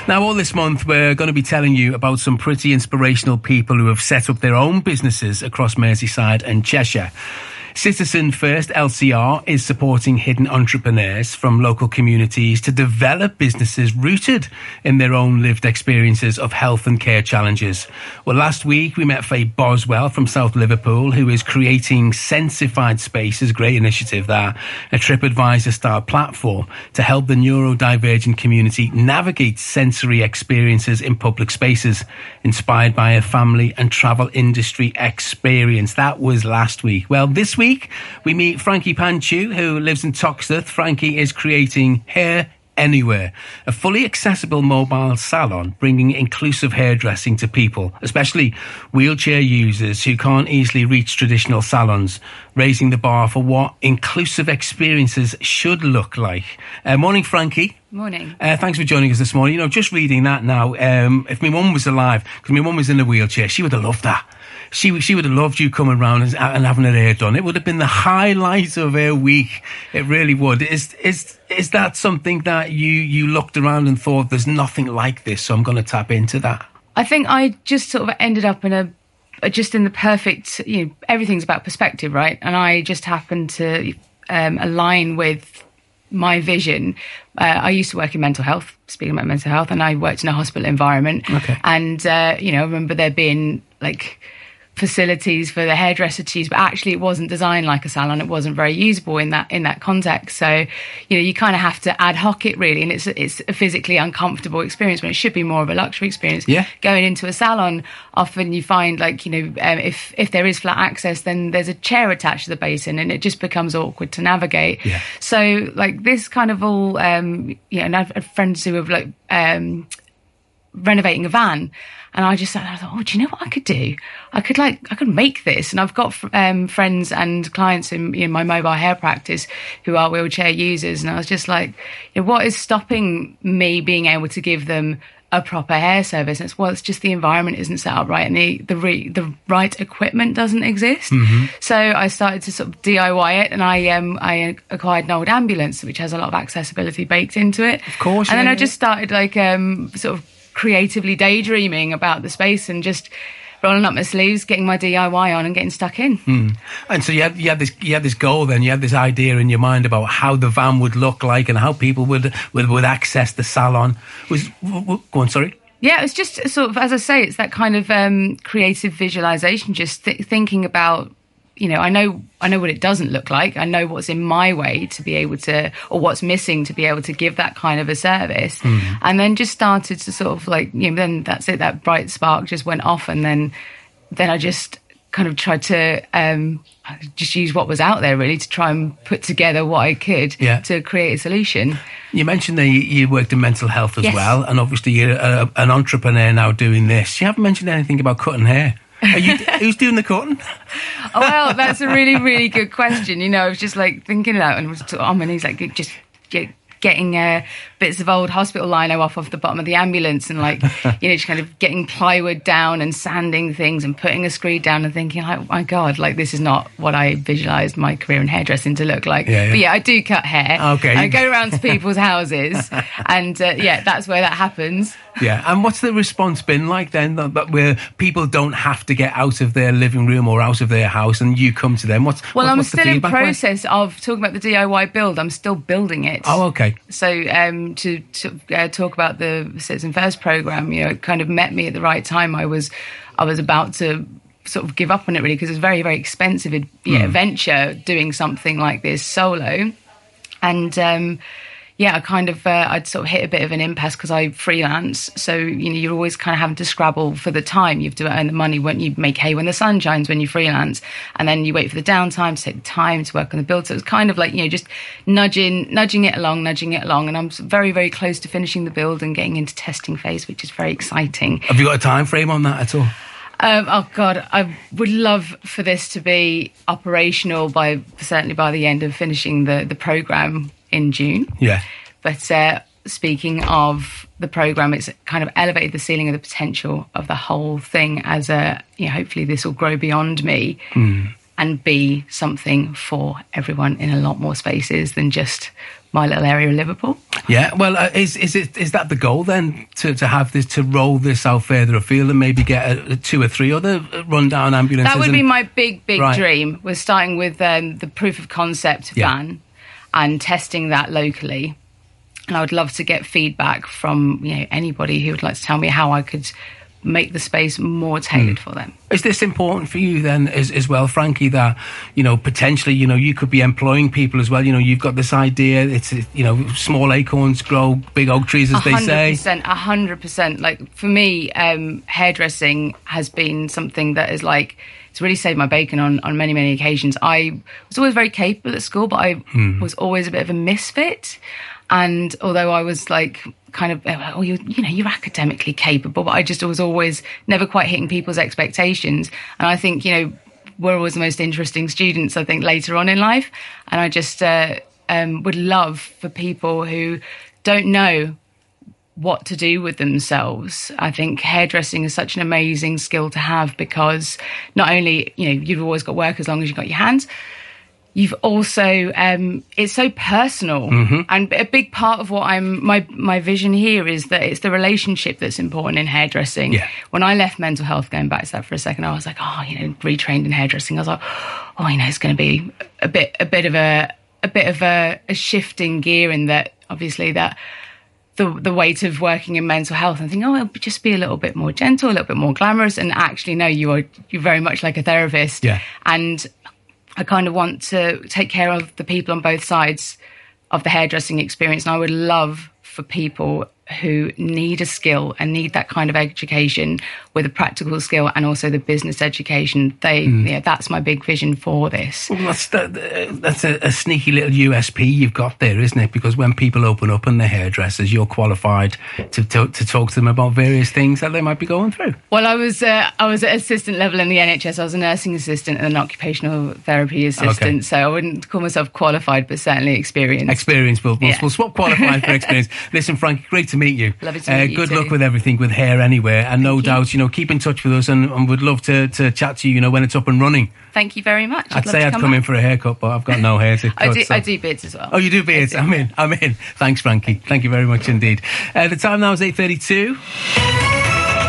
Now, all this month, we're going to be telling you about some pretty inspirational people who have set up their own businesses across Merseyside and Cheshire. Citizen First LCR is supporting hidden entrepreneurs from local communities to develop businesses rooted in their own lived experiences of health and care challenges. Well, last week we met Faye Boswell from South Liverpool, who is creating Sensified Spaces, great initiative there, a TripAdvisor style platform to help the neurodivergent community navigate sensory experiences in public spaces, inspired by a family and travel industry experience. That was last week. Well, this week we meet Frankie Panchu, who lives in Toxteth. Frankie is creating Hair Anywhere, a fully accessible mobile salon bringing inclusive hairdressing to people, especially wheelchair users who can't easily reach traditional salons, raising the bar for what inclusive experiences should look like. Morning, Frankie. Morning. Thanks for joining us this morning. You know, just reading that now, if my mum was alive, because my mum was in a wheelchair, she would have loved that. She would have loved you coming round and having her hair done. It would have been the highlight of her week. It really would. Is that something that you looked around and thought, there's nothing like this, so I'm going to tap into that? I think I just sort of ended up in the perfect, everything's about perspective, right? And I just happened to align with my vision. I used to work in mental health, speaking about mental health, and I worked in a hospital environment. Okay. And, I remember there being facilities for the hairdresser to use, but actually it wasn't designed like a salon. It wasn't very usable in that context. So, you kind of have to ad hoc it really, and it's a physically uncomfortable experience when it should be more of a luxury experience. Yeah. Going into a salon, often you find if there is flat access, then there's a chair attached to the basin, and it just becomes awkward to navigate. Yeah. So this kind of all, and I've had friends who have renovating a van. And I thought, do you know what I could do? I could make this. And I've got friends and clients in my mobile hair practice who are wheelchair users. And I was just like, what is stopping me being able to give them a proper hair service? And it's just the environment isn't set up right, and the right equipment doesn't exist. Mm-hmm. So I started to sort of DIY it, and I acquired an old ambulance, which has a lot of accessibility baked into it. Of course. And then I just started sort of creatively daydreaming about the space and just rolling up my sleeves, getting my DIY on and getting stuck in. Mm. And so you had this goal then, you had this idea in your mind about how the van would look like and how people would access the salon. Go on, sorry. Yeah, it was just sort of, as I say, it's that kind of creative visualization, just thinking about, I know what it doesn't look like. I know what's in my way to be able to, or what's missing to be able to give that kind of a service. Mm. And then just started to sort of then that's it, that bright spark just went off. And then I just kind of tried to just use what was out there really to try and put together what I could to create a solution. You mentioned that you worked in mental health as well. And obviously you're an entrepreneur now doing this. You haven't mentioned anything about cutting hair. Who's doing the cutting? Oh, well, that's a really, really good question. I was just thinking about it, and was and he's just getting bits of old hospital lino off of the bottom of the ambulance, and just kind of getting plywood down and sanding things and putting a screed down and thinking, oh my God, this is not what I visualised my career in hairdressing to look like. Yeah. But I do cut hair. Okay. I go around to people's houses, and that's where that happens. Yeah, and what's the response been like then, where people don't have to get out of their living room or out of their house and you come to them? I'm still in process of talking about the DIY build. I'm still building it. Oh, okay. So to talk about the Citizen First programme, it kind of met me at the right time. I was about to sort of give up on it really, because it's a very, very expensive venture doing something like this solo. And I kind of, I'd sort of hit a bit of an impasse because I freelance. So, you're always kind of having to scrabble for the time. You have to earn the money when you make hay when the sun shines when you freelance. And then you wait for the downtime to take the time to work on the build. So it was kind of just nudging it along. And I'm very, very close to finishing the build and getting into testing phase, which is very exciting. Have you got a time frame on that at all? Oh God, I would love for this to be operational certainly by the end of finishing the programme in June. Yeah. But speaking of the programme, it's kind of elevated the ceiling of the potential of the whole thing as hopefully this will grow beyond me. Mm. and be something for everyone in a lot more spaces than just my little area of Liverpool. Yeah, well, is that the goal then, to have this, to roll this out further afield and maybe get 2 or 3 other rundown ambulances? That would be my big dream, was starting with the proof of concept van and testing that locally. And I would love to get feedback from anybody who would like to tell me how I could make the space more tailored for them. Is this important for you then as well, Frankie, that, potentially, you could be employing people as well? You've got this idea, it's, small acorns grow big oak trees, as they say. 100%. Like, for me, hairdressing has been something that is like, it's really saved my bacon on many, many occasions. I was always very capable at school, but I was always a bit of a misfit. And although I was like, kind of, you're academically capable, but I just was always never quite hitting people's expectations. And I think, we're always the most interesting students, I think, later on in life. And I just would love for people who don't know what to do with themselves. I think hairdressing is such an amazing skill to have, because not only, you've always got work as long as you've got your hands, you've also, it's so personal. And a big part of what my vision here is that it's the relationship that's important in hairdressing. Yeah. When I left mental health, going back to that for a second, I was like, retrained in hairdressing. I was like, it's going to be a bit of a shift in gear, in that obviously that the weight of working in mental health, and think, it'll just be a little bit more gentle, a little bit more glamorous. And actually, no, you're very much like a therapist. Yeah. And I kind of want to take care of the people on both sides of the hairdressing experience. And I would love for people who need a skill and need that kind of education with a practical skill and also the business education. That's my big vision for this. Well, that's a sneaky little USP you've got there, isn't it? Because when people open up and they're hairdressers, you're qualified to talk to them about various things that they might be going through. Well, I was at assistant level in the NHS. I was a nursing assistant and an occupational therapy assistant. Okay. So I wouldn't call myself qualified, but certainly experienced. Experienced. We'll swap qualified for experience. Listen, Frankie, great to meet you. Lovely to meet you. Good luck with everything with hair anywhere, and no doubt, keep in touch with us, and would love to chat to you, when it's up and running. Thank you very much. I'd say I'd come in for a haircut, but I've got no hair to cut. I do beards as well. Oh, you do beards? I'm in. Thanks, Frankie. Thank you very much indeed. The time now is 8:32.